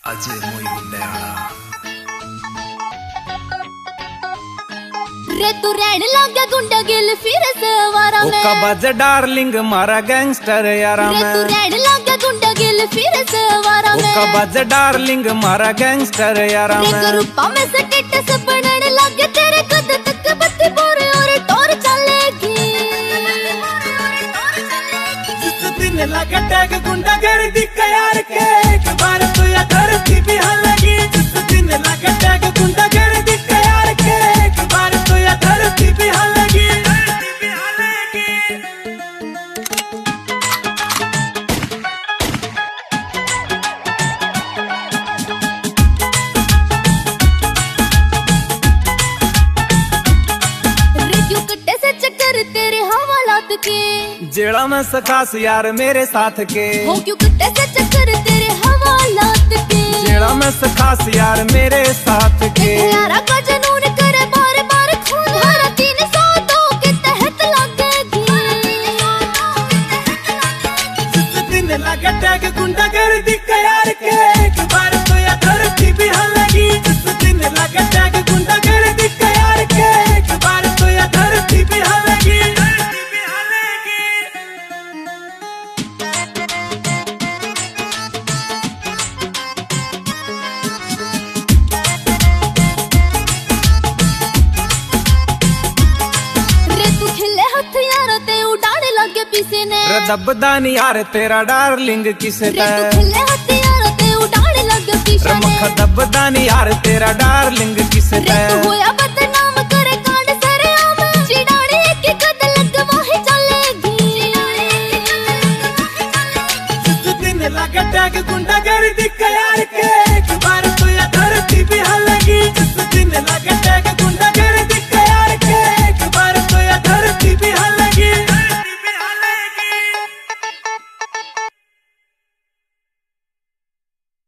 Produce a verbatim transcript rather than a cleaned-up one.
अजय मोई गुंडेयाला रे तू रहने लगा गुंडा गिल फिर सवारा में ओका बज डार्लिंग मारा गैंगस्टर यारा में रे तू रहने लगा गुंडा गिल फिर सवारा में ओका बज डार्लिंग मारा गैंगस्टर यारा में रे रूपा में से टेटस बनने लगे तेरे कद तक बत्ती बोरे और टोर चलेगी जिस दिन लगा टैग गुंडा गर्दी यार के एक बार तो या धरती भी हलगी जिस दिन लगा टैग गुंडा गर्दी यार के एक बार तो या धरती भी हलगी धरती भी हलगी रे क्यों कट्टे से चक्कर तेरे हवालात के जेड़ा में सखास यार मेरे साथ के हो क्यों कट्टे से चक्कर तेरे हवालात के जेड़ा में सखास यार मेरे साथ के यारा का जनून करे बार बार खून हरा तीन सौ दो के तहत लगेगी जिस दिन लगा टैग गुंडा गर्दी यार के एक बार तो या धरती भी हलगी जिस दिन लगा टैग गुंडा गर्दी यार के एक बार तो या धरती भी हलगी धरती भी हलगी रे तू खिले हथियार ते उड़ाने लगे पीछे ने रे दबदा नहीं यार तेरा डार्लिंग किसे रे तू तै खिले हथियार ते उड़ाने लगे पीछे रे ने मख दबदा नहीं यार तेरा डार्लिंग किसे रे तै तू होया बदनाम करे कांड सरे आम चिड़ाने के कद लगवाही चलेगी जिस दिन लगा टैग गुंडा गर्दी यार के एक बार